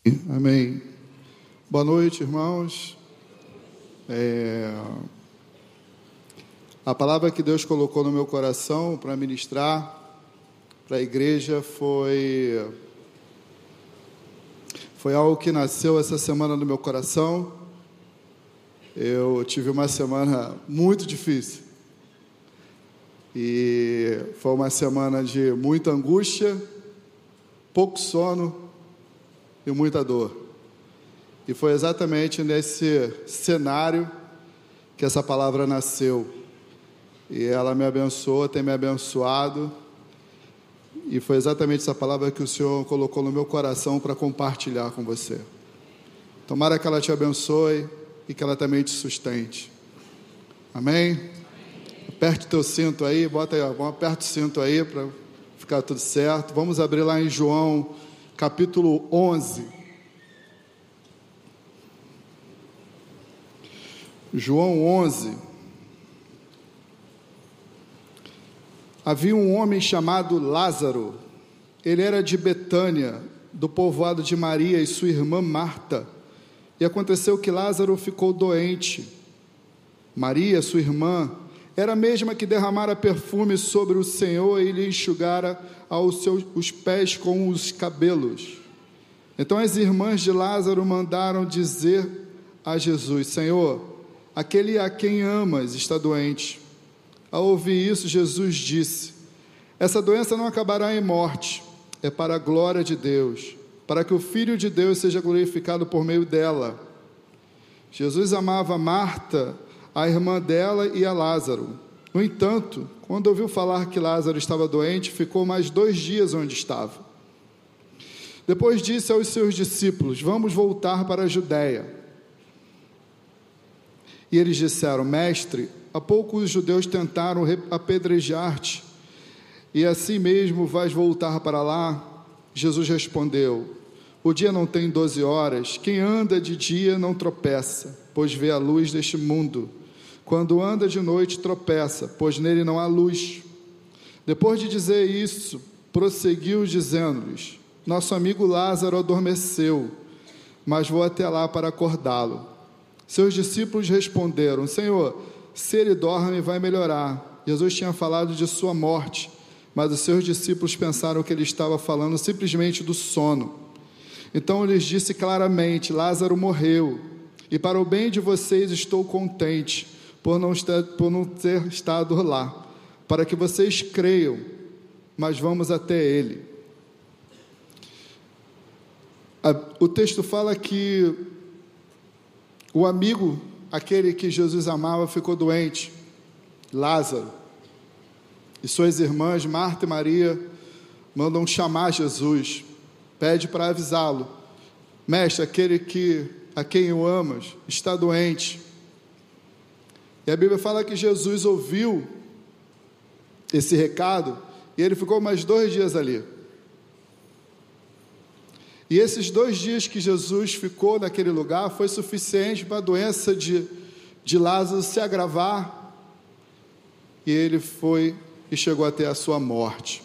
Amém. Boa noite, irmãos. A palavra que Deus colocou no meu coração para ministrar para a igreja foi algo que nasceu essa semana no meu coração. Eu tive uma semana muito difícil e foi uma semana de muita angústia, pouco sono e muita dor. E foi exatamente nesse cenário que essa palavra nasceu. E ela me abençoou, tem me abençoado. E foi exatamente essa palavra que o Senhor colocou no meu coração para compartilhar com você. Tomara que ela te abençoe e que ela também te sustente. Amém? Aperte o teu cinto aí, aperta o cinto aí para ficar tudo certo. Vamos abrir lá em João, capítulo 11. João 11. Havia um homem chamado Lázaro. Ele era de Betânia, do povoado de Maria e sua irmã Marta. E aconteceu que Lázaro ficou doente. Maria, sua irmã, era a mesma que derramara perfume sobre o Senhor e lhe enxugara os pés com os cabelos. Então as irmãs de Lázaro mandaram dizer a Jesus: Senhor, aquele a quem amas está doente. Ao ouvir isso, Jesus disse: essa doença não acabará em morte, é para a glória de Deus, para que o Filho de Deus seja glorificado por meio dela. Jesus amava Marta, a irmã dela, e a Lázaro. No entanto, quando ouviu falar que Lázaro estava doente, ficou mais 2 dias onde estava. Depois disse aos seus discípulos: vamos voltar para a Judéia. E eles disseram: Mestre, há pouco os judeus tentaram apedrejar-te, e assim mesmo vais voltar para lá? Jesus respondeu: o dia não tem 12 horas, quem anda de dia não tropeça, pois vê a luz deste mundo. Quando anda de noite tropeça, pois nele não há luz. Depois de dizer isso, prosseguiu dizendo-lhes: nosso amigo Lázaro adormeceu, mas vou até lá para acordá-lo. Seus discípulos responderam: Senhor, se ele dorme, vai melhorar. Jesus tinha falado de sua morte, mas os seus discípulos pensaram que ele estava falando simplesmente do sono. Então ele lhes disse claramente: Lázaro morreu, e para o bem de vocês estou contente por não ter estado lá, para que vocês creiam, mas vamos até ele. O texto fala que o amigo, aquele que Jesus amava, ficou doente, Lázaro, e suas irmãs, Marta e Maria, mandam chamar Jesus, pede para avisá-lo: mestre, aquele a quem o amas está doente. E a Bíblia fala que Jesus ouviu esse recado, e ele ficou mais 2 dias ali. E esses 2 dias que Jesus ficou naquele lugar foi suficiente para a doença de Lázaro se agravar, e ele foi e chegou até a sua morte.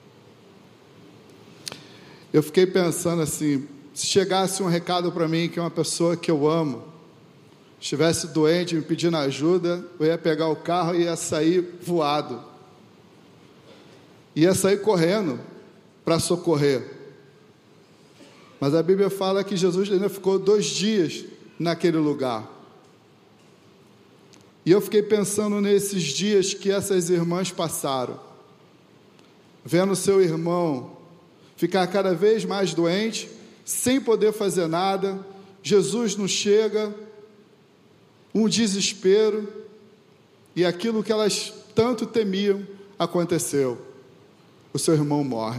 Eu fiquei pensando assim: se chegasse um recado para mim que uma pessoa que eu amo estivesse doente, me pedindo ajuda, eu ia pegar o carro e ia sair voado, ia sair correndo para socorrer. Mas a Bíblia fala que Jesus ainda ficou 2 dias naquele lugar. E eu fiquei pensando nesses dias que essas irmãs passaram, vendo seu irmão ficar cada vez mais doente, sem poder fazer nada. Jesus não chega, um desespero, e aquilo que elas tanto temiam aconteceu: o seu irmão morre.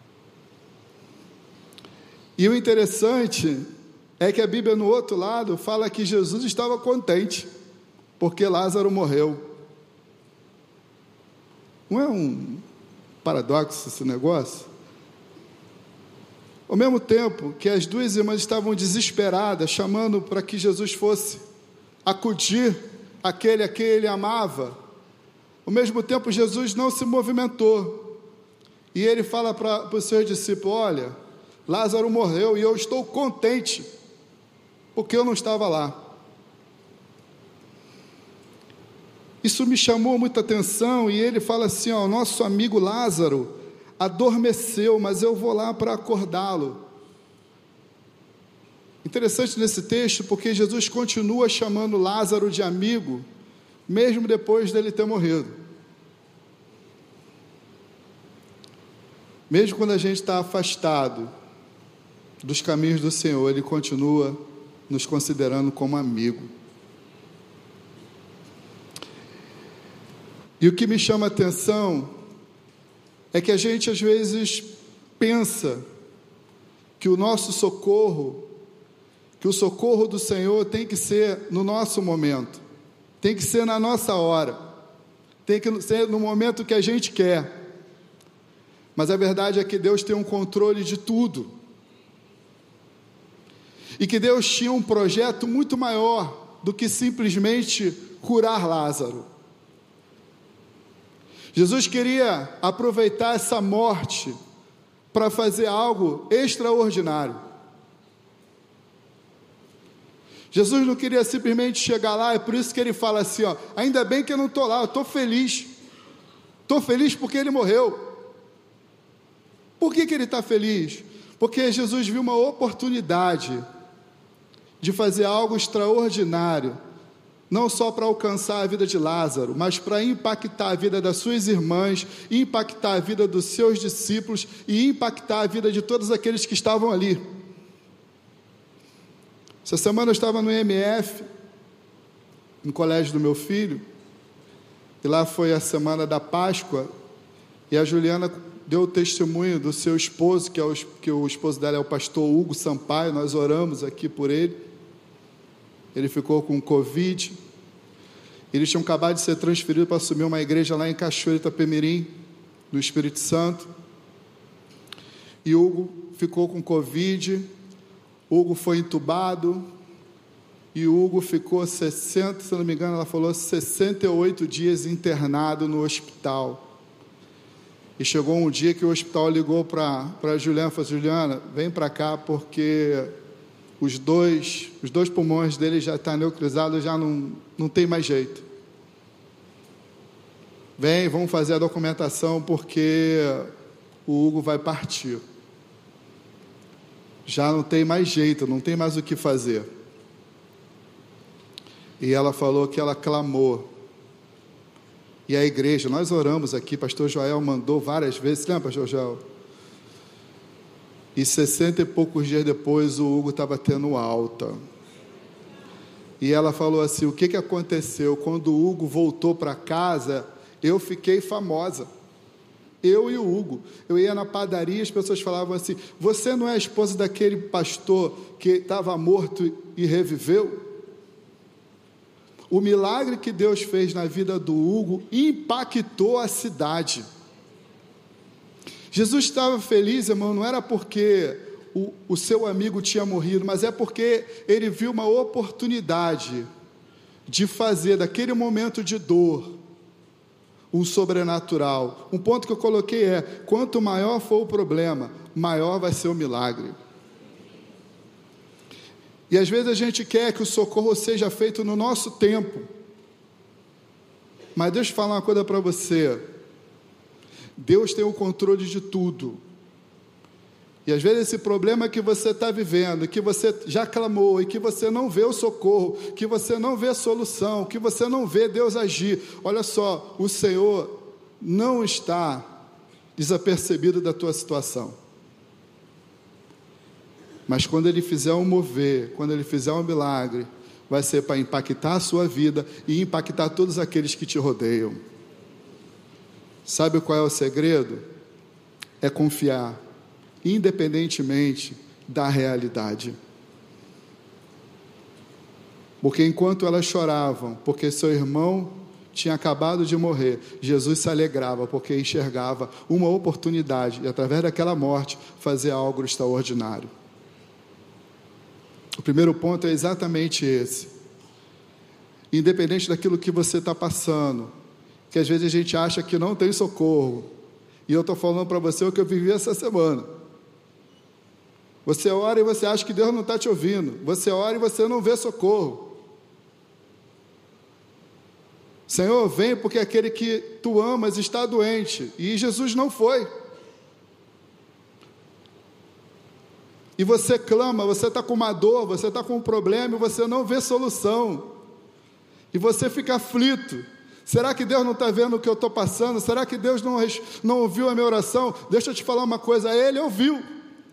E o interessante é que a Bíblia, no outro lado, fala que Jesus estava contente, porque Lázaro morreu. Não é um paradoxo esse negócio? Ao mesmo tempo que as 2 irmãs estavam desesperadas, chamando para que Jesus fosse acudir aquele a quem ele amava, ao mesmo tempo Jesus não se movimentou. E ele fala para os seus discípulos: olha, Lázaro morreu e eu estou contente, porque eu não estava lá. Isso me chamou muita atenção, e ele fala assim, ó, nosso amigo Lázaro adormeceu, mas eu vou lá para acordá-lo. Interessante nesse texto, porque Jesus continua chamando Lázaro de amigo, mesmo depois dele ter morrido. Mesmo quando a gente está afastado dos caminhos do Senhor, Ele continua nos considerando como amigo. E o que me chama a atenção é que a gente às vezes pensa que o nosso socorro, que o socorro do Senhor tem que ser no nosso momento, tem que ser na nossa hora, tem que ser no momento que a gente quer. Mas a verdade é que Deus tem um controle de tudo. E que Deus tinha um projeto muito maior do que simplesmente curar Lázaro. Jesus queria aproveitar essa morte para fazer algo extraordinário. Jesus não queria simplesmente chegar lá, é por isso que ele fala assim, ó, ainda bem que eu não estou lá, eu estou feliz porque ele morreu. Por que ele está feliz? Porque Jesus viu uma oportunidade de fazer algo extraordinário, não só para alcançar a vida de Lázaro, mas para impactar a vida das suas irmãs, impactar a vida dos seus discípulos e impactar a vida de todos aqueles que estavam ali. Essa semana eu estava no IMF, no colégio do meu filho, e lá foi a semana da Páscoa, e a Juliana deu o testemunho do seu esposo, que o esposo dela é o pastor Hugo Sampaio. Nós oramos aqui por ele. Ele ficou com Covid. Eles tinham acabado de ser transferidos para assumir uma igreja lá em Cachoeira, Itapemirim, no Espírito Santo. E Hugo ficou com Covid. Hugo foi entubado. E Hugo ficou 60, se não me engano, ela falou 68 dias internado no hospital. E chegou um dia que o hospital ligou para a Juliana e falou assim, Juliana, vem para cá porque os dois pulmões dele já estão neutralizados, já não tem mais jeito. Vem, vamos fazer a documentação porque o Hugo vai partir. Já não tem mais jeito, não tem mais o que fazer. E ela falou que ela clamou. E a igreja, nós oramos aqui, pastor Joel mandou várias vezes, lembra, pastor Joel? E 60 e poucos dias depois, o Hugo estava tendo alta. E ela falou assim, o que aconteceu? Quando o Hugo voltou para casa, eu fiquei famosa. Eu e o Hugo. Eu ia na padaria, as pessoas falavam assim, você não é a esposa daquele pastor que estava morto e reviveu? O milagre que Deus fez na vida do Hugo impactou a cidade. Jesus estava feliz, irmão, não era porque o seu amigo tinha morrido, mas é porque ele viu uma oportunidade de fazer daquele momento de dor um sobrenatural. Um ponto que eu coloquei é, quanto maior for o problema, maior vai ser o milagre. E às vezes a gente quer que o socorro seja feito no nosso tempo. Mas deixa eu falar uma coisa para você. Deus tem o controle de tudo. E às vezes esse problema que você está vivendo, que você já clamou, e que você não vê o socorro, que você não vê a solução, que você não vê Deus agir. Olha só, o Senhor não está desapercebido da tua situação. Mas quando Ele fizer um mover, quando Ele fizer um milagre, vai ser para impactar a sua vida e impactar todos aqueles que te rodeiam. Sabe qual é o segredo? É confiar, independentemente da realidade. Porque enquanto elas choravam, porque seu irmão tinha acabado de morrer, Jesus se alegrava, porque enxergava uma oportunidade, e através daquela morte, fazer algo extraordinário. O primeiro ponto é exatamente esse. Independente daquilo que você está passando, que às vezes a gente acha que não tem socorro, e eu estou falando para você o que eu vivi essa semana. Você ora e você acha que Deus não está te ouvindo. Você ora e você não vê socorro. Senhor, vem porque aquele que tu amas está doente. E Jesus não foi. E você clama, você está com uma dor, você está com um problema e você não vê solução. E você fica aflito. Será que Deus não está vendo o que eu estou passando? Será que Deus não ouviu a minha oração? Deixa eu te falar uma coisa, Ele ouviu.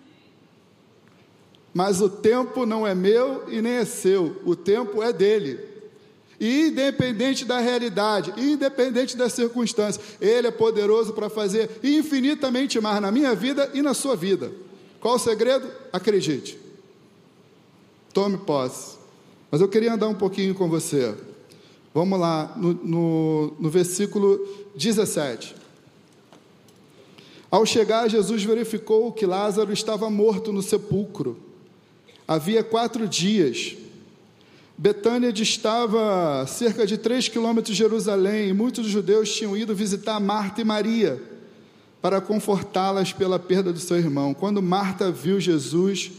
Mas o tempo não é meu e nem é seu, o tempo é dele. E independente da realidade, independente das circunstâncias, Ele é poderoso para fazer infinitamente mais na minha vida e na sua vida. Qual o segredo? Acredite. Tome posse. Mas eu queria andar um pouquinho com você. Vamos lá, no versículo 17. Ao chegar, Jesus verificou que Lázaro estava morto no sepulcro. Havia 4 dias. Betânia distava cerca de 3 quilômetros de Jerusalém, e muitos dos judeus tinham ido visitar Marta e Maria para confortá-las pela perda do seu irmão. Quando Marta viu que Jesus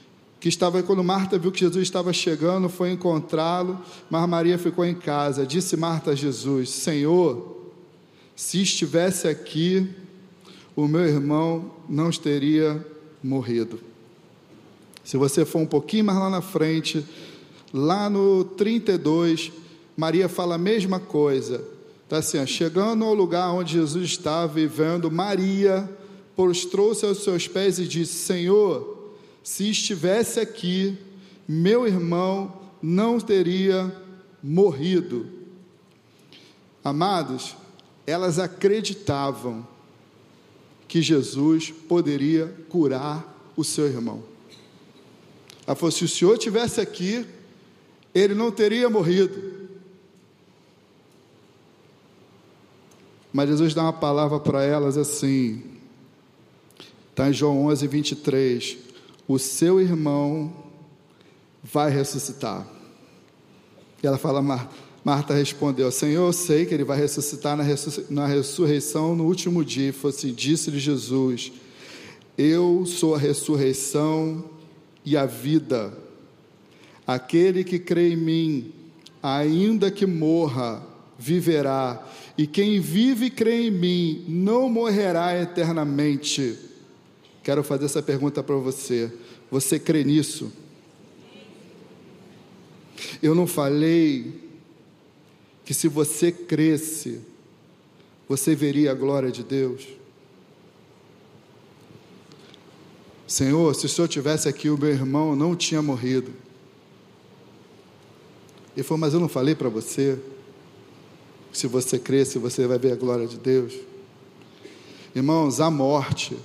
estava chegando, foi encontrá-lo, mas Maria ficou em casa. Disse Marta a Jesus: Senhor, se estivesse aqui, o meu irmão não teria morrido. Se você for um pouquinho mais lá na frente, lá no 32, Maria fala a mesma coisa. Está assim, chegando ao lugar onde Jesus estava e vendo, Maria prostrou-se aos seus pés e disse: Senhor, se estivesse aqui, meu irmão não teria morrido. Amados, elas acreditavam que Jesus poderia curar o seu irmão. Ela falou: se o Senhor estivesse aqui, ele não teria morrido. Mas Jesus dá uma palavra para elas assim, está em João 11, 23, o seu irmão vai ressuscitar. E ela fala, Marta respondeu: Senhor, eu sei que ele vai ressuscitar na ressurreição no último dia. E falou assim, disse-lhe Jesus: eu sou a ressurreição e a vida. Aquele que crê em mim, ainda que morra, viverá. E quem vive e crê em mim, não morrerá eternamente. Quero fazer essa pergunta para você. Você crê nisso? Eu não falei que se você cresce, você veria a glória de Deus? Senhor, se o Senhor tivesse aqui, o meu irmão não tinha morrido. Ele falou, mas eu não falei para você? Se você cresce, você vai ver a glória de Deus. Irmãos, a morte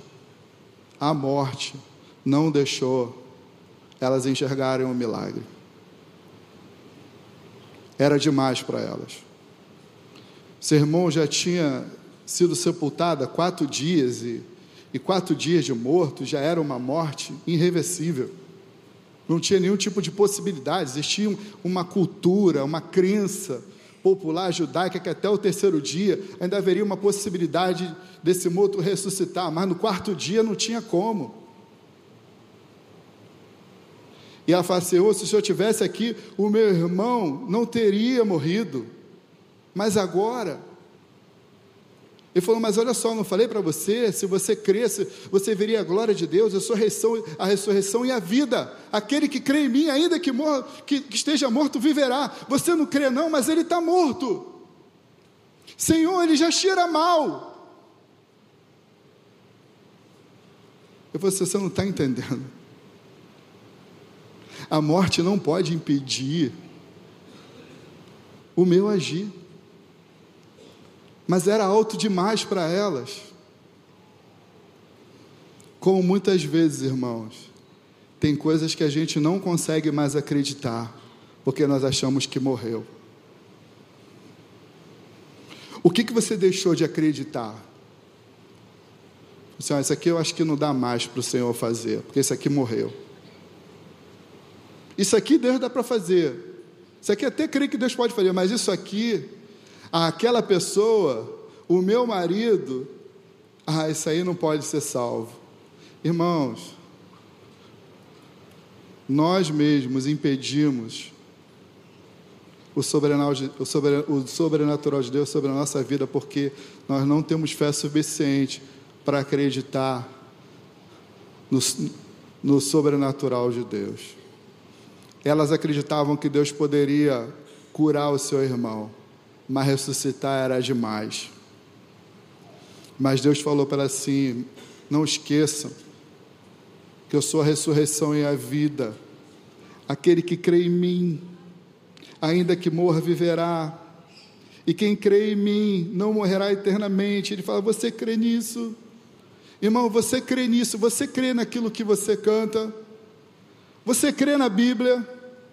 não deixou elas enxergarem o milagre. Era demais para elas. Seu irmão já tinha sido sepultado há 4 dias, e 4 dias de morto já era uma morte irreversível. Não tinha nenhum tipo de possibilidade. Existia uma cultura, uma crença popular judaica que até o 3º dia ainda haveria uma possibilidade desse morto ressuscitar, mas no 4º dia não tinha como. E ela fala, Senhor, se o Senhor estivesse aqui, o meu irmão não teria morrido, mas agora... Ele falou, mas olha só, eu não falei para você, se você cresce, você veria a glória de Deus, a ressurreição e a vida. Aquele que crê em mim, ainda que morra, que esteja morto, viverá. Você não crê não, mas ele está morto. Senhor, ele já cheira mal. Eu falei, você não está entendendo. A morte não pode impedir o meu agir. Mas era alto demais para elas. Como muitas vezes, irmãos, tem coisas que a gente não consegue mais acreditar, porque nós achamos que morreu. O que você deixou de acreditar? Senhor, isso aqui eu acho que não dá mais para o Senhor fazer, porque isso aqui morreu. Isso aqui Deus dá para fazer. Isso aqui até creio que Deus pode fazer, mas isso aqui... aquela pessoa, o meu marido, isso aí não pode ser salvo. Irmãos, nós mesmos impedimos o sobrenatural de Deus sobre a nossa vida, porque nós não temos fé suficiente para acreditar no sobrenatural de Deus. Elas acreditavam que Deus poderia curar o seu irmão, mas ressuscitar era demais. Mas Deus falou para elas assim: não esqueçam que eu sou a ressurreição e a vida. Aquele que crê em mim, ainda que morra, viverá. E quem crê em mim não morrerá eternamente. Ele fala: você crê nisso? Irmão, você crê nisso? Você crê naquilo que você canta? Você crê na Bíblia?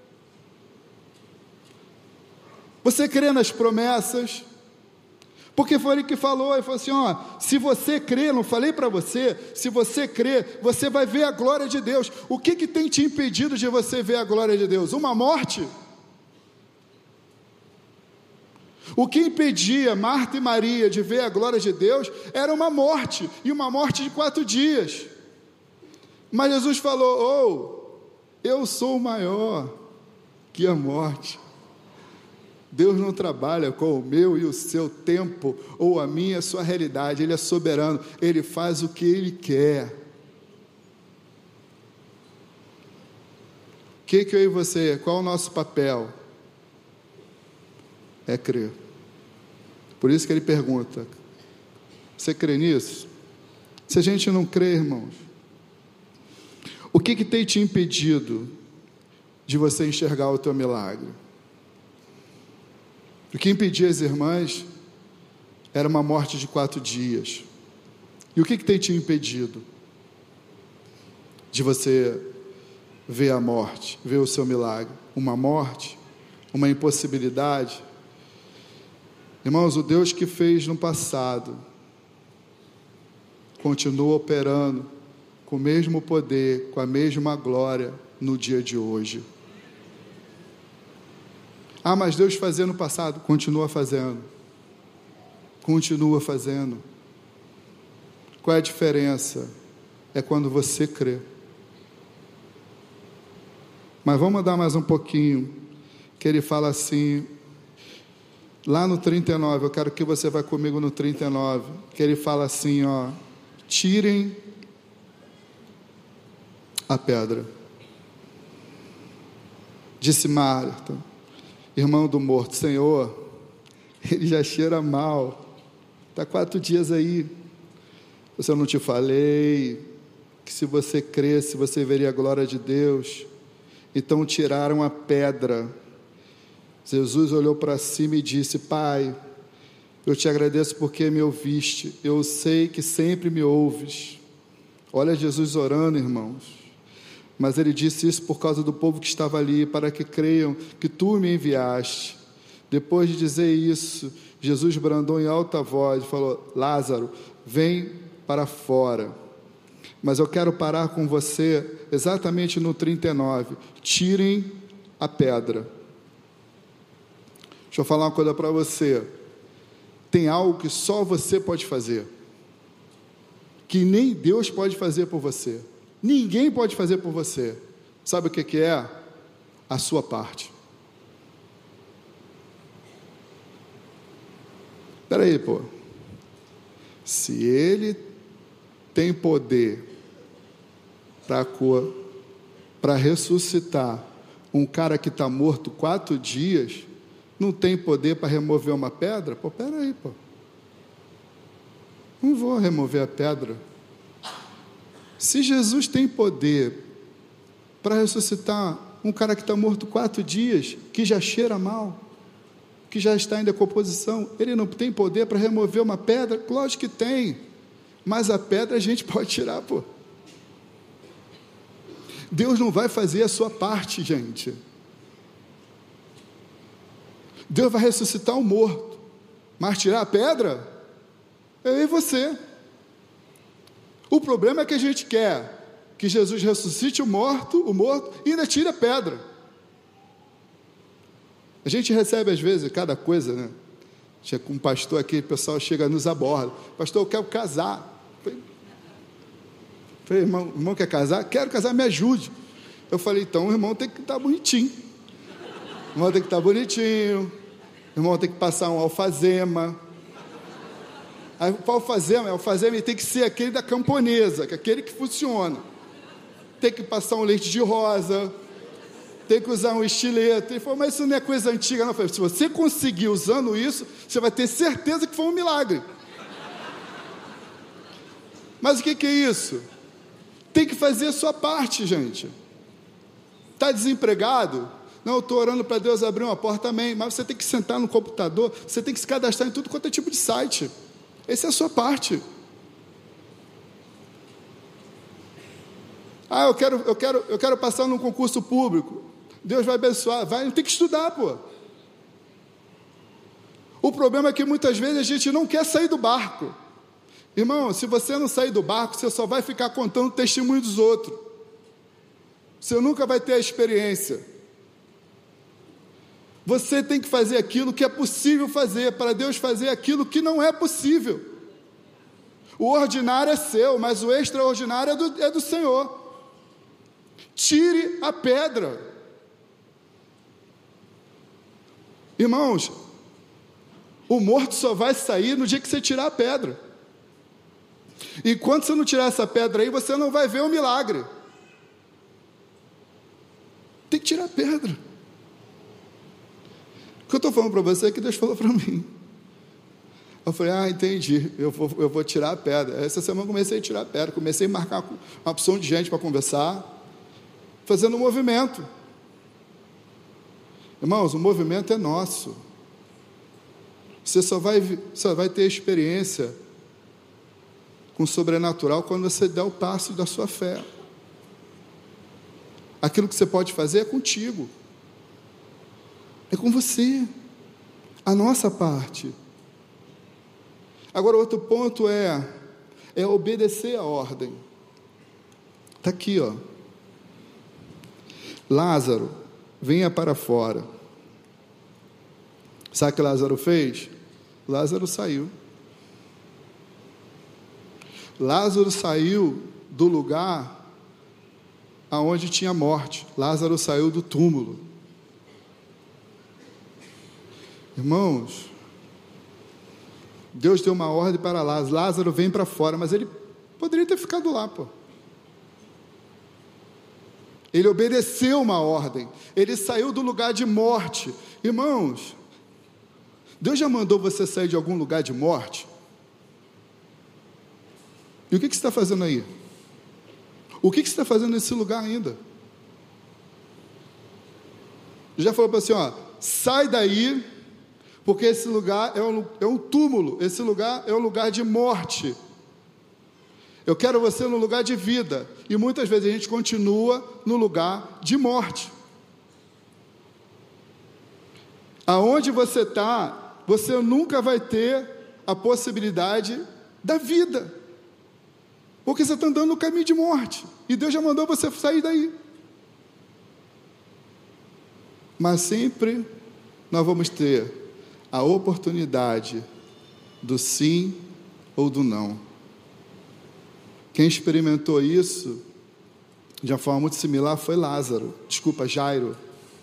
Você crê nas promessas? Porque foi ele que falou, ele falou assim: ó, se você crê, não falei para você, se você crê, você vai ver a glória de Deus. O que tem te impedido de você ver a glória de Deus? Uma morte? O que impedia Marta e Maria de ver a glória de Deus era uma morte, e uma morte de 4 dias. Mas Jesus falou: eu sou maior que a morte. Deus não trabalha com o meu e o seu tempo, ou a minha e a sua realidade. Ele é soberano, Ele faz o que Ele quer. O que eu e você, qual é o nosso papel? É crer. Por isso que Ele pergunta: você crê nisso? Se a gente não crê, irmãos, o que tem te impedido de você enxergar o teu milagre? O que impedia as irmãs era uma morte de 4 dias. E o que tem te impedido de você ver a morte, ver o seu milagre? Uma morte? Uma impossibilidade? Irmãos, o Deus que fez no passado continua operando com o mesmo poder, com a mesma glória no dia de hoje. Ah, mas Deus fazia no passado. Continua fazendo. Continua fazendo. Qual é a diferença? É quando você crê. Mas vamos andar mais um pouquinho, que ele fala assim, lá no 39, eu quero que você vá comigo no 39, que ele fala assim, ó: tirem a pedra. Disse Marta, irmão do morto: Senhor, ele já cheira mal, está 4 dias aí. Eu não te falei que se você cresce, você veria a glória de Deus? Então tiraram a pedra. Jesus olhou para cima e disse: Pai, eu te agradeço porque me ouviste, eu sei que sempre me ouves. Olha Jesus orando, irmãos. Mas ele disse isso por causa do povo que estava ali, para que creiam que tu me enviaste. Depois de dizer isso, Jesus brandou em alta voz e falou: Lázaro, vem para fora. Mas eu quero parar com você exatamente no 39. Tirem a pedra. Deixa eu falar uma coisa para você. Tem algo que só você pode fazer, que nem Deus pode fazer por você. Ninguém pode fazer por você. Sabe o que é? A sua parte. Espera aí, pô. Se Ele tem poder para ressuscitar um cara que está morto 4 dias, não tem poder para remover uma pedra? Pô, espera aí, pô. Não vou remover a pedra. Se Jesus tem poder para ressuscitar um cara que está morto 4 dias, que já cheira mal, que já está em decomposição, Ele não tem poder para remover uma pedra? Lógico que tem, mas a pedra a gente pode tirar, pô. Deus não vai fazer a sua parte, gente. Deus vai ressuscitar o morto, mas tirar a pedra? É eu e você. O problema é que a gente quer que Jesus ressuscite o morto, e ainda tire a pedra. A gente recebe às vezes cada coisa, né? Chega com um pastor aqui, o pessoal chega nos aborda: pastor, eu quero casar. Falei, irmão quer casar? Quero casar, me ajude. Eu falei, então o irmão tem que estar bonitinho. O irmão tem que estar bonitinho. O irmão tem que passar um alfazema. Aí, o alfazema tem que ser aquele da camponesa, que é aquele que funciona. Tem que passar um leite de rosa. Tem que usar um estilete. Ele falou, mas isso não é coisa antiga, não. Eu falei, se você conseguir usando isso, você vai ter certeza que foi um milagre. Mas o que é isso? Tem que fazer a sua parte, gente. Está desempregado? Não, eu estou orando para Deus abrir uma porta, amém. Mas você tem que sentar no computador, você tem que se cadastrar em tudo quanto é tipo de site. Essa é a sua parte. Ah, eu quero passar num concurso público. Deus vai abençoar. Vai, tem que estudar, pô. O problema é que muitas vezes a gente não quer sair do barco. Irmão, se você não sair do barco, você só vai ficar contando o testemunho dos outros. Você nunca vai ter a experiência. Você tem que fazer aquilo que é possível fazer, para Deus fazer aquilo que não é possível. O ordinário é seu, mas o extraordinário é do Senhor. Tire a pedra. Irmãos, o morto só vai sair no dia que você tirar a pedra. E quando você não tirar essa pedra aí, você não vai ver o milagre. Tem que tirar a pedra. O que eu estou falando para você é que Deus falou para mim. Eu falei, entendi, eu vou tirar a pedra. Essa semana eu comecei a tirar a pedra, comecei a marcar uma opção de gente para conversar, fazendo um movimento. Irmãos, o movimento é nosso. Você só vai ter experiência com o sobrenatural quando você der o passo da sua fé. Aquilo que você pode fazer é contigo. É com você. A nossa parte. Agora, outro ponto é obedecer a ordem. Está aqui, ó. Lázaro, venha para fora. Sabe o que Lázaro fez? Lázaro saiu. Lázaro saiu do lugar aonde tinha morte. Lázaro saiu do túmulo. Irmãos, Deus deu uma ordem para Lázaro. Lázaro vem para fora, mas ele poderia ter ficado lá, pô. Ele obedeceu uma ordem. Ele saiu do lugar de morte. Irmãos, Deus já mandou você sair de algum lugar de morte? E o que você está fazendo aí? O que você está fazendo nesse lugar ainda? Já falou para assim, sai daí, porque esse lugar é um túmulo, esse lugar é um lugar de morte. Eu quero você no lugar de vida. E muitas vezes a gente continua no lugar de morte. Aonde você está, você nunca vai ter a possibilidade da vida. Porque você está andando no caminho de morte. E Deus já mandou você sair daí. Mas sempre nós vamos ter a oportunidade do sim ou do não. Quem experimentou isso de uma forma muito similar foi Jairo.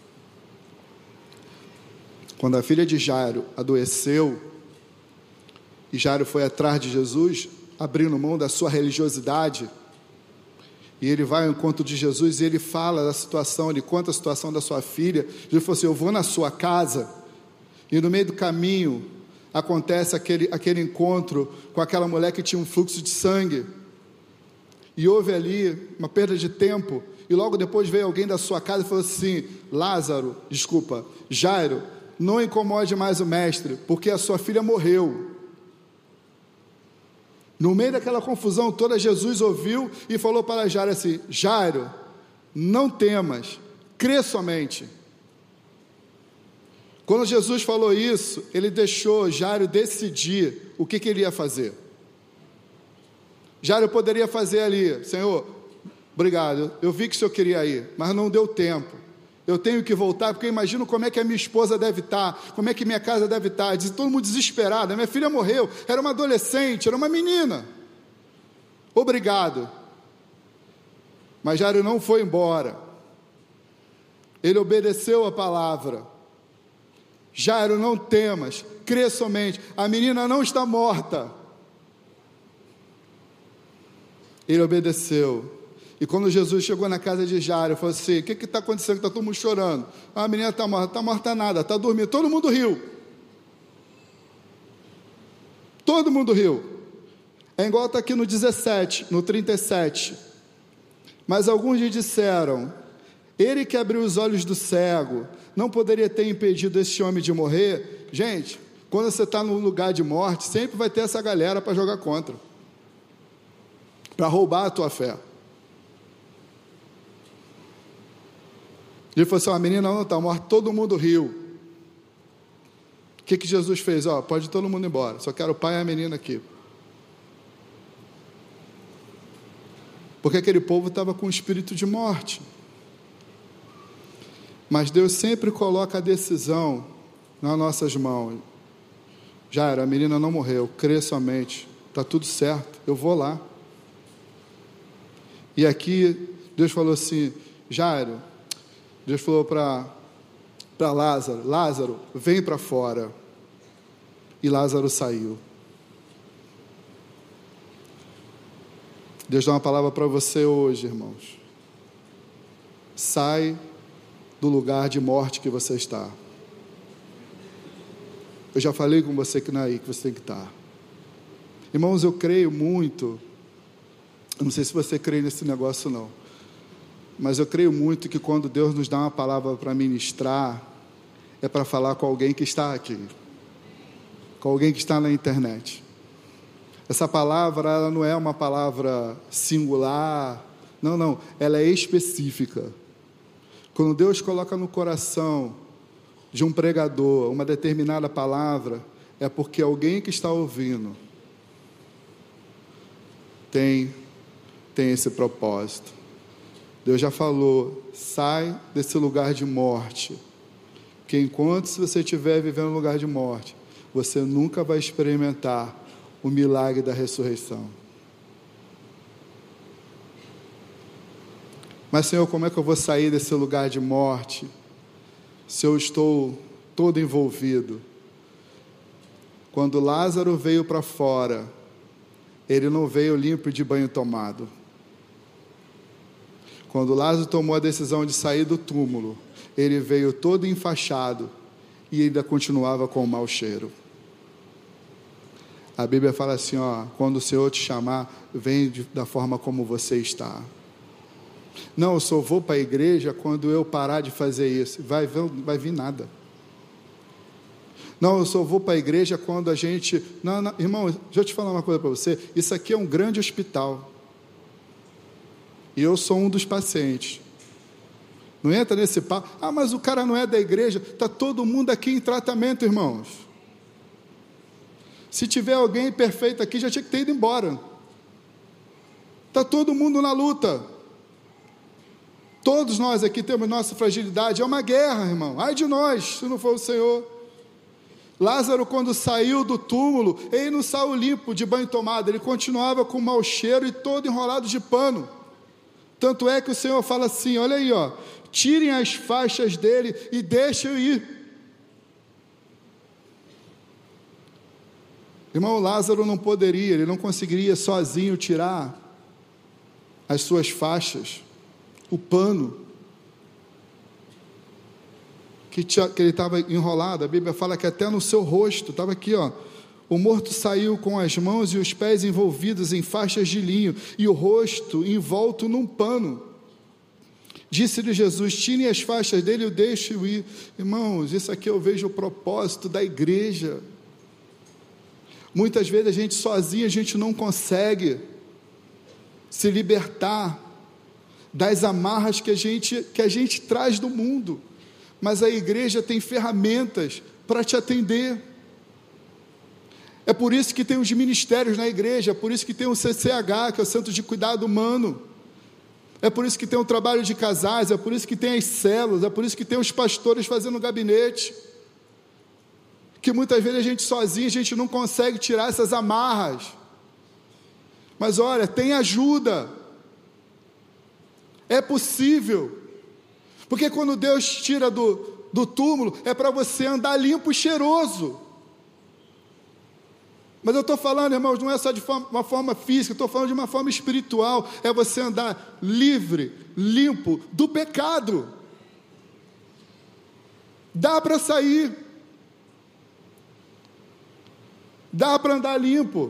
Quando a filha de Jairo adoeceu e Jairo foi atrás de Jesus, abrindo mão da sua religiosidade, e ele vai ao encontro de Jesus e ele fala da situação, ele conta a situação da sua filha. Jesus falou assim, eu vou na sua casa, e no meio do caminho acontece aquele encontro com aquela mulher que tinha um fluxo de sangue, e houve ali uma perda de tempo, e logo depois veio alguém da sua casa e falou assim, Jairo, não incomode mais o mestre, porque a sua filha morreu. No meio daquela confusão toda, Jesus ouviu e falou para Jairo assim, Jairo, não temas, crê somente. Quando Jesus falou isso, ele deixou Jairo decidir o que ele ia fazer. Jairo poderia fazer ali, Senhor, obrigado, eu vi que o Senhor queria ir, mas não deu tempo. Eu tenho que voltar, porque eu imagino como é que a minha esposa deve estar, como é que minha casa deve estar, todo mundo desesperado, a minha filha morreu, era uma adolescente, era uma menina, obrigado, mas Jairo não foi embora, ele obedeceu a palavra. Jairo, não temas, crê somente, a menina não está morta. Ele obedeceu. E quando Jesus chegou na casa de Jairo, falou assim: o que está acontecendo? Está todo mundo chorando. A menina está morta. Está morta nada, está dormindo. Todo mundo riu. Todo mundo riu. É igual está aqui no 17, no 37. Mas alguns lhe disseram: ele que abriu os olhos do cego, não poderia ter impedido esse homem de morrer? Gente, quando você está no lugar de morte, sempre vai ter essa galera para jogar contra, para roubar a tua fé. Ele falou assim: a menina não está morta. Todo mundo riu. O que Jesus fez? Pode todo mundo ir embora, só quero o pai e a menina aqui. Porque aquele povo estava com espírito de morte. Mas Deus sempre coloca a decisão nas nossas mãos. Jairo, a menina não morreu, crê somente, está tudo certo, eu vou lá. E aqui Deus falou assim: Jairo, Deus falou para Lázaro: Lázaro, vem para fora. E Lázaro saiu. Deus dá uma palavra para você hoje, irmãos. Sai do lugar de morte que você está. Eu já falei com você que não é aí que você tem que estar. Irmãos, eu creio muito, eu não sei se você crê nesse negócio não, mas eu creio muito que quando Deus nos dá uma palavra para ministrar, é para falar com alguém que está aqui, com alguém que está na internet. Essa palavra, ela não é uma palavra singular, não, ela é específica. Quando Deus coloca no coração de um pregador uma determinada palavra, é porque alguém que está ouvindo tem esse propósito. Deus já falou: sai desse lugar de morte, que enquanto se você estiver vivendo no lugar de morte, você nunca vai experimentar o milagre da ressurreição. Mas, Senhor, como é que eu vou sair desse lugar de morte, se eu estou todo envolvido? Quando Lázaro veio para fora, ele não veio limpo de banho tomado. Quando Lázaro tomou a decisão de sair do túmulo, ele veio todo enfaixado e ainda continuava com o mau cheiro. A Bíblia fala assim, quando o Senhor te chamar, vem da forma como você está. Não, eu só vou para a igreja quando eu parar de fazer isso. Vai vir nada. Não, eu só vou para a igreja quando a gente... Não, irmão, deixa eu te falar uma coisa para você. Isso aqui é um grande hospital. E eu sou um dos pacientes. Não entra nesse papo. Mas o cara não é da igreja. Está todo mundo aqui em tratamento, irmãos. Se tiver alguém perfeito aqui, já tinha que ter ido embora. Está todo mundo na luta. Todos nós aqui temos nossa fragilidade. É uma guerra, irmão. Ai de nós, se não for o Senhor. Lázaro, quando saiu do túmulo, ele não saiu limpo de banho tomado. Ele continuava com mau cheiro e todo enrolado de pano. Tanto é que o Senhor fala assim, olha aí, tirem as faixas dele e deixem eu ir. Irmão, Lázaro não poderia, ele não conseguiria sozinho tirar as suas faixas, o pano que ele estava enrolado. A Bíblia fala que até no seu rosto, estava aqui, o morto saiu com as mãos e os pés envolvidos em faixas de linho, e o rosto envolto num pano. Disse-lhe Jesus, tirem as faixas dele e o deixem ir. Irmãos, isso aqui eu vejo o propósito da igreja. Muitas vezes a gente sozinho, a gente não consegue se libertar das amarras que a gente traz do mundo, mas a igreja tem ferramentas para te atender. É por isso que tem os ministérios na igreja, é por isso que tem o CCH, que é o Centro de Cuidado Humano, é por isso que tem o trabalho de casais, é por isso que tem as células, é por isso que tem os pastores fazendo gabinete, que muitas vezes a gente sozinho, a gente não consegue tirar essas amarras, mas olha, tem ajuda, é possível. Porque quando Deus tira do túmulo, é para você andar limpo e cheiroso. Mas eu estou falando, irmãos, não é só de uma forma física, estou falando de uma forma espiritual. É você andar livre, limpo do pecado. Dá para sair. Dá para andar limpo.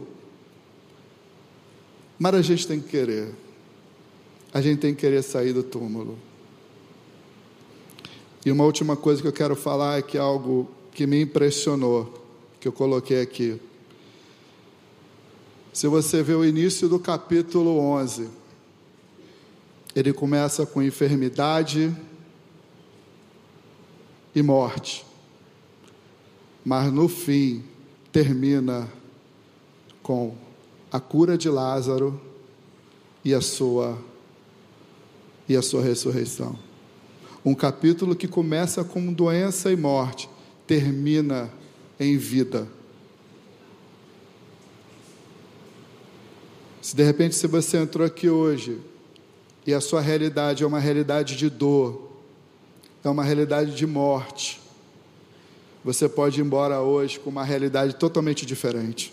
Mas a gente tem que querer. A gente tem que querer sair do túmulo. E uma última coisa que eu quero falar é que algo que me impressionou, que eu coloquei aqui. Se você vê o início do capítulo 11, ele começa com enfermidade e morte, mas no fim termina com a cura de Lázaro e a sua ressurreição. Um capítulo que começa com doença e morte, termina em vida. Se de repente você entrou aqui hoje e a sua realidade é uma realidade de dor, é uma realidade de morte, você pode ir embora hoje com uma realidade totalmente diferente.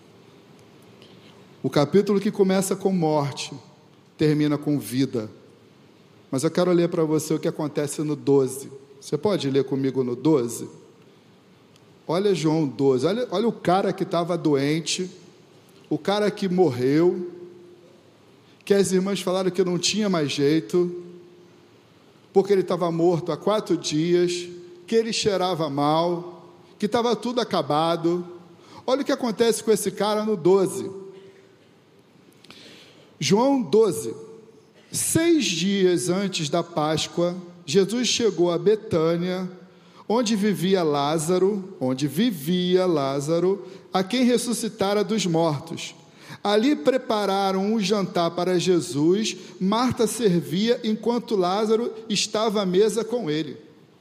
O capítulo que começa com morte, termina com vida. Mas eu quero ler para você o que acontece no 12. Você pode ler comigo no 12? Olha João 12, olha o cara que estava doente, o cara que morreu, que as irmãs falaram que não tinha mais jeito, porque ele estava morto há 4 dias, que ele cheirava mal, que estava tudo acabado. Olha o que acontece com esse cara no 12. João 12. 6 dias antes da Páscoa, Jesus chegou a Betânia, onde vivia Lázaro, a quem ressuscitara dos mortos. Ali prepararam um jantar para Jesus. Marta servia enquanto Lázaro estava à mesa com ele.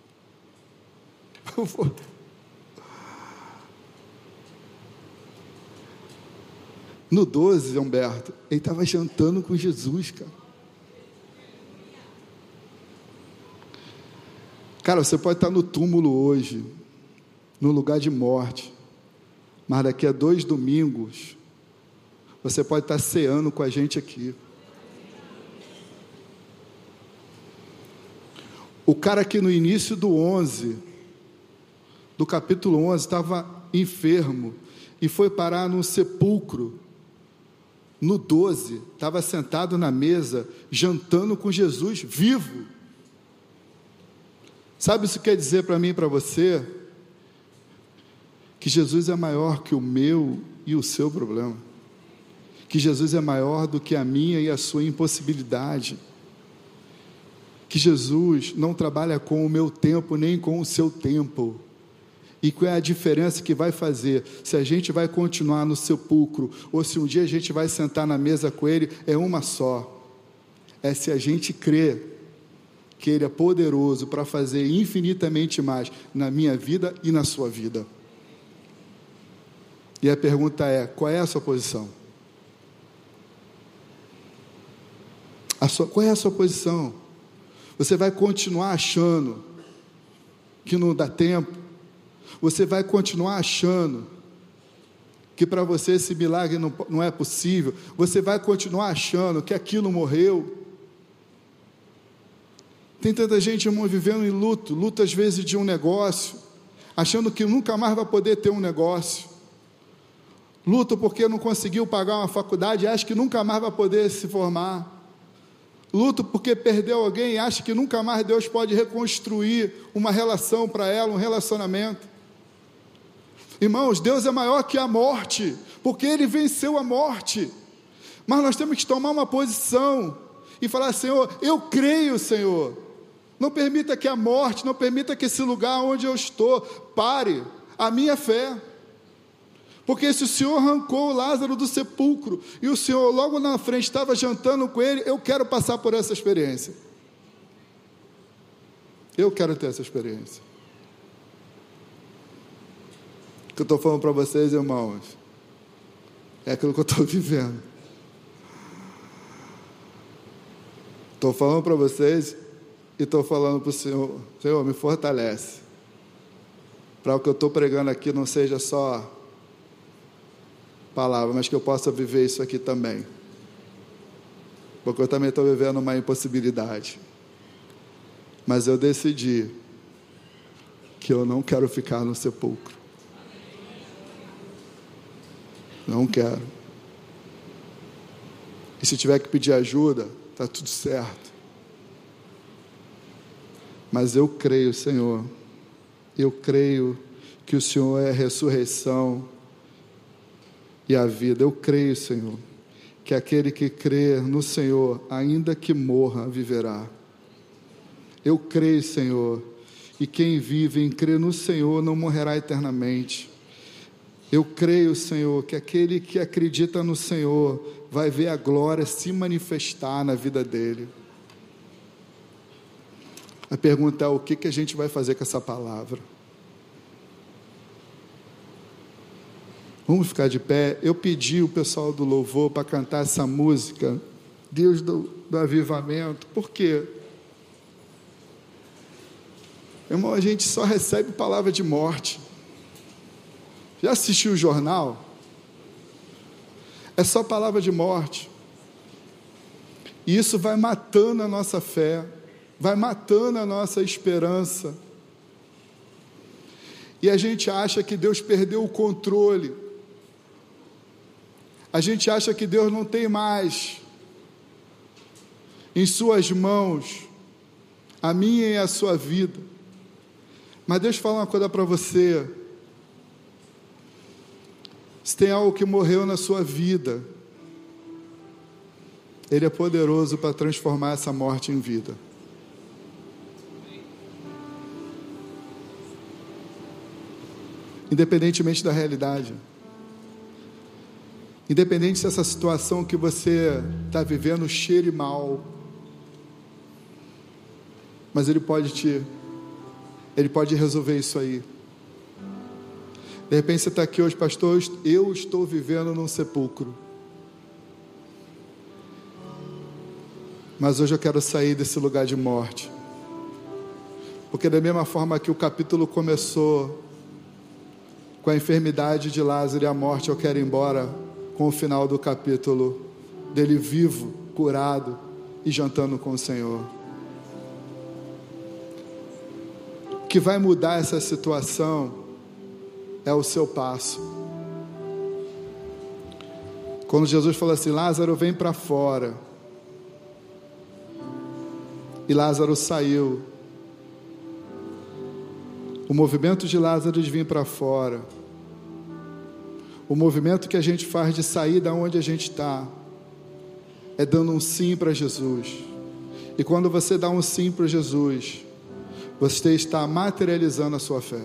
No 12, Humberto, ele estava jantando com Jesus, cara. Cara, você pode estar no túmulo hoje, no lugar de morte, mas daqui a 2 domingos, você pode estar ceando com a gente aqui. O cara que no início do capítulo 11, estava enfermo e foi parar num sepulcro. No 12, estava sentado na mesa, jantando com Jesus, vivo. Sabe isso quer dizer para mim e para você? Que Jesus é maior que o meu e o seu problema. Que Jesus é maior do que a minha e a sua impossibilidade. Que Jesus não trabalha com o meu tempo, nem com o seu tempo. E qual é a diferença que vai fazer? Se a gente vai continuar no sepulcro, ou se um dia a gente vai sentar na mesa com Ele, é uma só. É se a gente crê que Ele é poderoso para fazer infinitamente mais na minha vida e na sua vida. E a pergunta é, qual é a sua posição? Qual é a sua posição? Você vai continuar achando que não dá tempo? Você vai continuar achando que para você esse milagre não é possível? Você vai continuar achando que aquilo morreu? Tem tanta gente, irmão, vivendo em luto às vezes de um negócio, achando que nunca mais vai poder ter um negócio. Luto porque não conseguiu pagar uma faculdade e acha que nunca mais vai poder se formar. Luto porque perdeu alguém e acha que nunca mais Deus pode reconstruir uma relação para ela, um relacionamento. Irmãos, Deus é maior que a morte, porque Ele venceu a morte. Mas nós temos que tomar uma posição e falar: Senhor, eu creio, Senhor. Não permita que a morte, não permita que esse lugar onde eu estou pare a minha fé. Porque se o Senhor arrancou Lázaro do sepulcro e o Senhor logo na frente estava jantando com ele, eu quero passar por essa experiência. Eu quero ter essa experiência. O que eu estou falando para vocês, irmãos, é aquilo que eu estou vivendo. Estou falando para vocês e estou falando para o Senhor: Senhor, me fortalece, para o que eu estou pregando aqui não seja só palavra, mas que eu possa viver isso aqui também, porque eu também estou vivendo uma impossibilidade, mas eu decidi que eu não quero ficar no sepulcro, não quero, e se tiver que pedir ajuda, está tudo certo, mas eu creio, Senhor, eu creio que o Senhor é a ressurreição e a vida. Eu creio, Senhor, que aquele que crê no Senhor, ainda que morra, viverá. Eu creio, Senhor, e quem vive em crer no Senhor não morrerá eternamente. Eu creio, Senhor, que aquele que acredita no Senhor vai ver a glória se manifestar na vida dele. A pergunta é: o que a gente vai fazer com essa palavra? Vamos ficar de pé. Eu pedi o pessoal do louvor para cantar essa música, Deus do avivamento. Por quê? Irmão, a gente só recebe palavra de morte. Já assistiu o jornal? É só palavra de morte. E isso vai matando a nossa fé, vai matando a nossa esperança. E a gente acha que Deus perdeu o controle. A gente acha que Deus não tem mais em suas mãos a minha e a sua vida. Mas Deus fala uma coisa para você: se tem algo que morreu na sua vida, Ele é poderoso para transformar essa morte em vida. Independentemente da realidade, independente se essa situação que você está vivendo cheire mal, mas Ele pode resolver isso aí. De repente você está aqui hoje: pastor, eu estou vivendo num sepulcro, mas hoje eu quero sair desse lugar de morte, porque da mesma forma que o capítulo começou com a enfermidade de Lázaro e a morte, eu quero ir embora com o final do capítulo dele vivo, curado e jantando com o Senhor. O que vai mudar essa situação é o seu passo. Quando Jesus falou assim: Lázaro, vem para fora, e Lázaro saiu, o movimento de Lázaro de vir para fora, o movimento que a gente faz de sair da onde a gente está, é dando um sim para Jesus. E quando você dá um sim para Jesus, você está materializando a sua fé.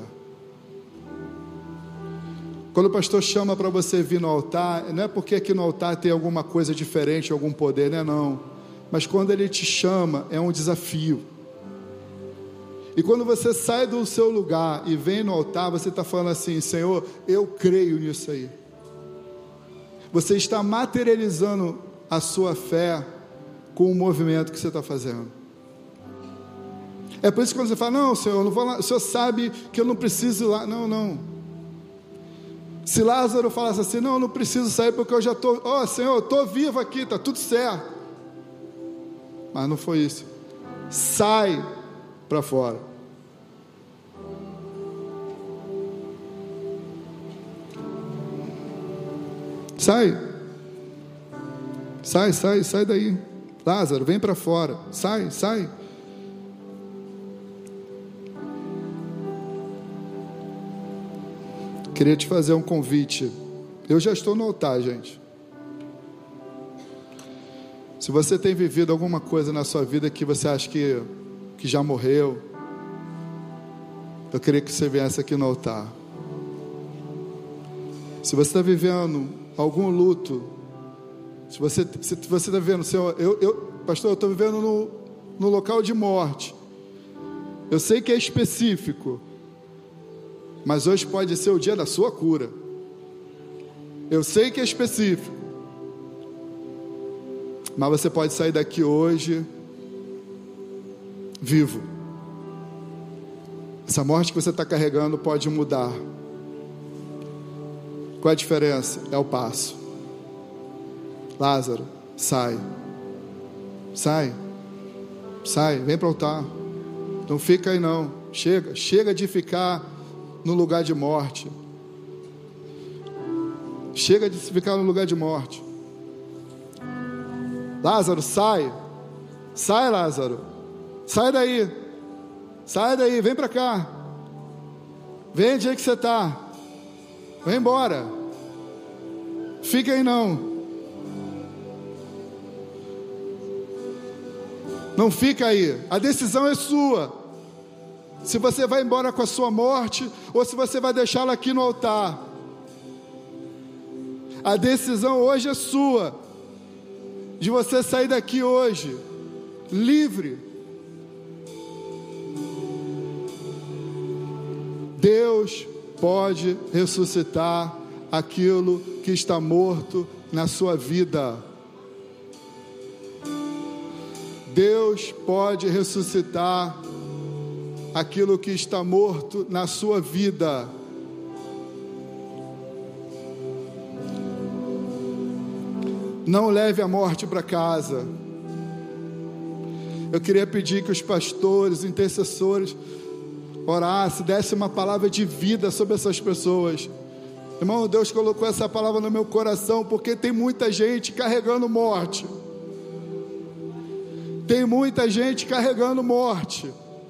Quando o pastor chama para você vir no altar, não é porque aqui no altar tem alguma coisa diferente, algum poder, né? Não. Mas quando Ele te chama, é um desafio. E quando você sai do seu lugar e vem no altar, você está falando assim: Senhor, eu creio nisso aí. Você está materializando a sua fé com o movimento que você está fazendo. É por isso que quando você fala: não, Senhor, eu não vou lá, o Senhor sabe que eu não preciso ir lá. Não, não. Se Lázaro falasse assim: não, eu não preciso sair porque eu já estou, Senhor, eu estou vivo aqui, está tudo certo. Mas não foi isso. Sai para fora. Sai daí. Lázaro, vem para fora. Sai. Queria te fazer um convite. Eu já estou no altar, gente. Se você tem vivido alguma coisa na sua vida que você acha que já morreu, eu queria que você viesse aqui no altar. Se você está vivendo algum luto, se você está vivendo, Senhor, pastor, eu estou vivendo no local de morte. Eu sei que é específico, mas hoje pode ser o dia da sua cura. Eu sei que é específico, mas você pode sair daqui hoje vivo. Essa morte que você está carregando pode mudar. Qual é a diferença? É o passo. Lázaro, sai. Sai. Sai, vem para o altar. Não fica aí não. Chega de ficar no lugar de morte. Chega de ficar no lugar de morte. Lázaro, sai. Sai, Lázaro. Sai daí. Sai daí, vem para cá. Vem onde é que você está. Vem embora. Fica aí não. Não fica aí. A decisão é sua. Se você vai embora com a sua morte ou se você vai deixá-la aqui no altar. A decisão hoje é sua. De você sair daqui hoje livre. Deus pode ressuscitar aquilo que está morto na sua vida. Deus pode ressuscitar aquilo que está morto na sua vida. Não leve a morte para casa. Eu queria pedir que os pastores, os intercessores, orassem, dessem uma palavra de vida sobre essas pessoas. Irmão, Deus colocou essa palavra no meu coração, porque tem muita gente carregando morte. Tem muita gente carregando morte.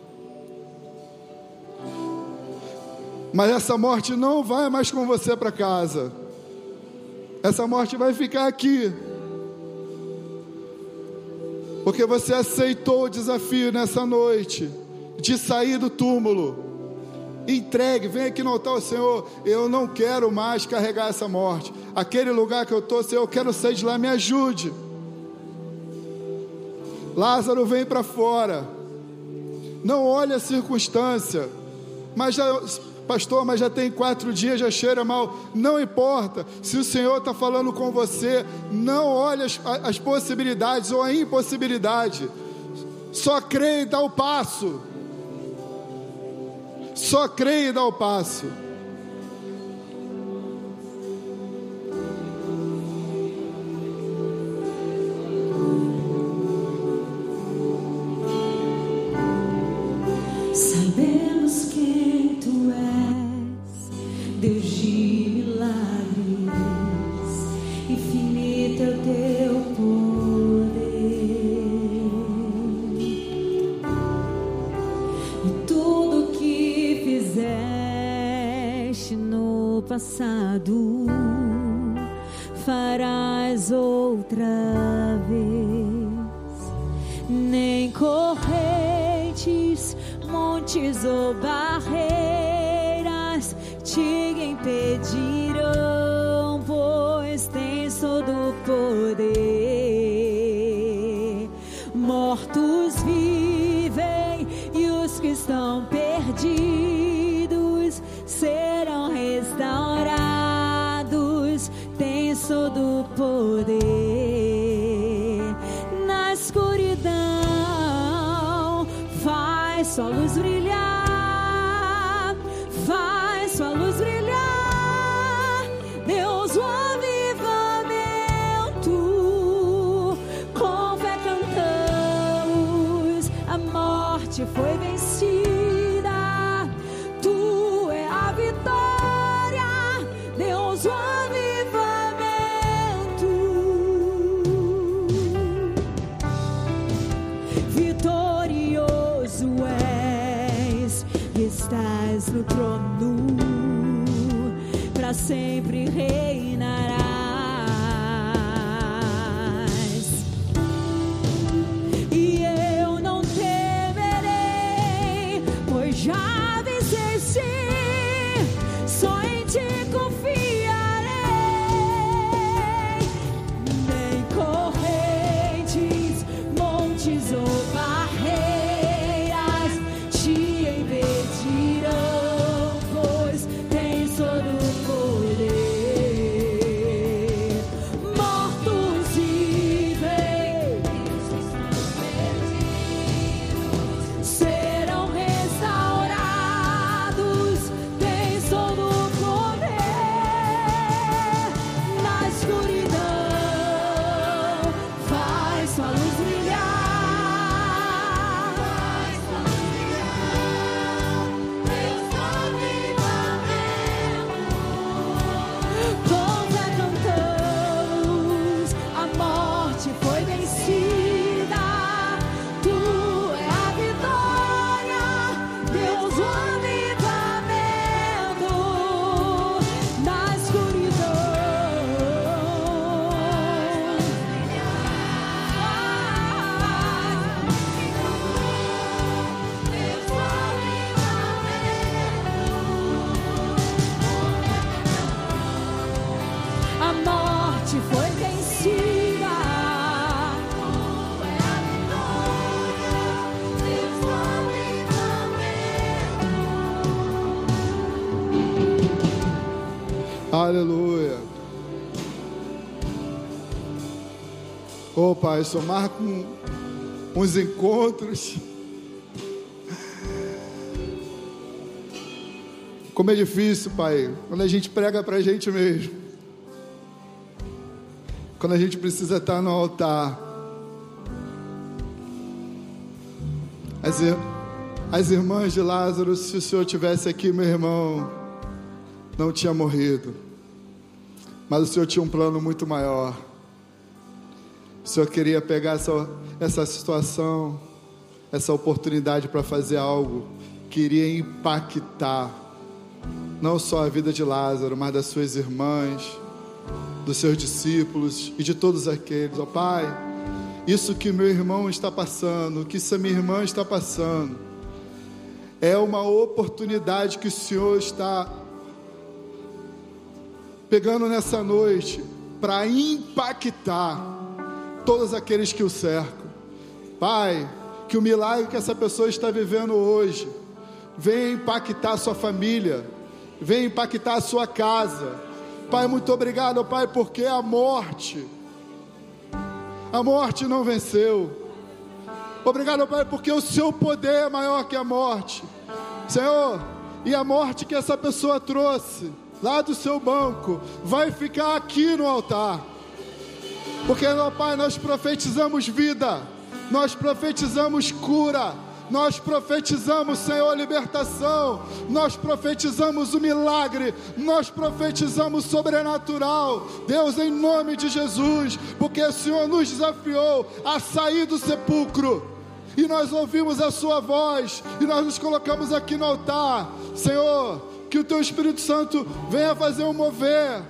Mas essa morte não vai mais com você para casa. Essa morte vai ficar aqui. Porque você aceitou o desafio nessa noite de sair do túmulo. Entregue, vem aqui no altar, Senhor. Eu não quero mais carregar essa morte. Aquele lugar que eu estou, Senhor, eu quero sair de lá, me ajude. Lázaro, vem para fora. Não olhe a circunstância. Mas já, pastor, mas já tem 4 dias, já cheira mal. Não importa. Se o Senhor está falando com você, não olhe as possibilidades ou a impossibilidade. Só creia e dá o passo. Só creia e dá o passo. Sabemos quem tu és, Deus de milagres, infinito é o teu poder, e tudo que fizeste no passado farás outra vez. Nem correntes, montes ou barreiras te impedirão, pois tens todo o poder. Mortos vivem e os que estão perdidos serão restaurados. Tens todo o poder. Na escuridão faz sua luz brilhar, faz sua luz brilhar. Deus, o avivamento, com fé cantamos, a morte foi vencida, tu é a vitória. Deus, o avivamento, vitorioso és, e estás no trono, para sempre reinarás. E eu não temerei, pois já venceste, só em ti confiarei. Nem correntes, montes ou barreiras te impedirão, pois tens todo o poder. Mortos vivem, Aleluia. Ô Pai, o Senhor marca uns encontros. Como é difícil, Pai, quando a gente prega pra gente mesmo. Quando a gente precisa estar no altar. As irmãs de Lázaro, se o Senhor tivesse aqui, meu irmão, não tinha morrido. Mas o Senhor tinha um plano muito maior. O Senhor queria pegar essa situação, essa oportunidade para fazer algo que iria impactar não só a vida de Lázaro, mas das suas irmãs, dos seus discípulos e de todos aqueles. Ó Pai, isso que meu irmão está passando, que essa minha irmã está passando, é uma oportunidade que o Senhor está pegando nessa noite para impactar todos aqueles que o cercam. Pai, que o milagre que essa pessoa está vivendo hoje venha impactar a sua família, venha impactar a sua casa. Pai, muito obrigado, Pai, porque a morte não venceu. Obrigado, Pai, porque o seu poder é maior que a morte, Senhor. E a morte que essa pessoa trouxe lá do seu banco vai ficar aqui no altar, porque, meu Pai, nós profetizamos vida, nós profetizamos cura, nós profetizamos, Senhor, libertação, nós profetizamos o milagre, nós profetizamos sobrenatural, Deus, em nome de Jesus, porque o Senhor nos desafiou a sair do sepulcro, e nós ouvimos a sua voz, e nós nos colocamos aqui no altar. Senhor, que o teu Espírito Santo venha fazer um mover,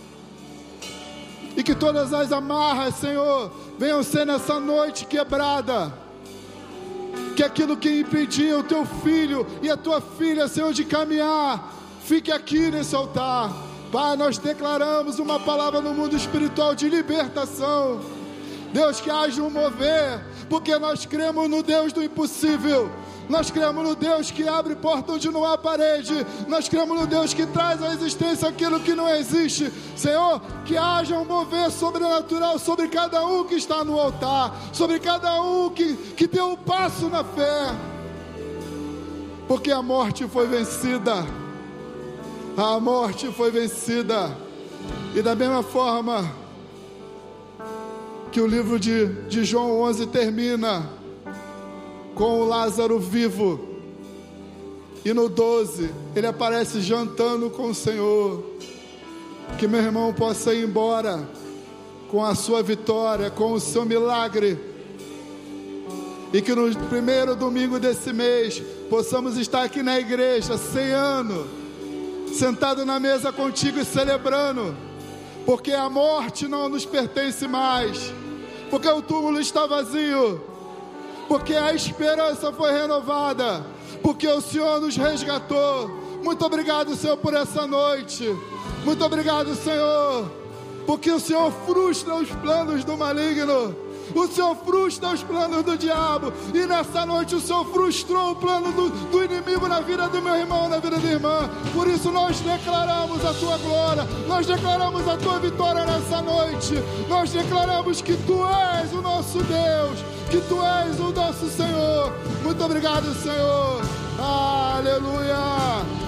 e que todas as amarras, Senhor, venham ser nessa noite quebrada, que aquilo que impedia o teu filho e a tua filha, Senhor, de caminhar, fique aqui nesse altar. Pai, nós declaramos uma palavra no mundo espiritual de libertação, Deus, que haja um mover, porque nós cremos no Deus do impossível, nós cremos no Deus que abre porta onde não há parede, nós cremos no Deus que traz à existência aquilo que não existe. Senhor, que haja um mover sobrenatural sobre cada um que está no altar, sobre cada um que deu um passo na fé, porque a morte foi vencida, a morte foi vencida. E da mesma forma que o livro de João 11 termina com o Lázaro vivo, e no 12 ele aparece jantando com o Senhor. Que meu irmão possa ir embora com a sua vitória, com o seu milagre, e que no primeiro domingo desse mês possamos estar aqui na igreja ceando, sentado na mesa contigo e celebrando, porque a morte não nos pertence mais, porque o túmulo está vazio, porque a esperança foi renovada, porque o Senhor nos resgatou. Muito obrigado, Senhor, por essa noite. Muito obrigado, Senhor, porque o Senhor frustra os planos do maligno, o Senhor frustra os planos do diabo, e nessa noite o Senhor frustrou o plano do inimigo na vida do meu irmão, na vida da irmã. Por isso nós declaramos a tua glória, nós declaramos a tua vitória nessa noite, nós declaramos que tu és o nosso Deus, que tu és o nosso Senhor. Muito obrigado, Senhor. Aleluia.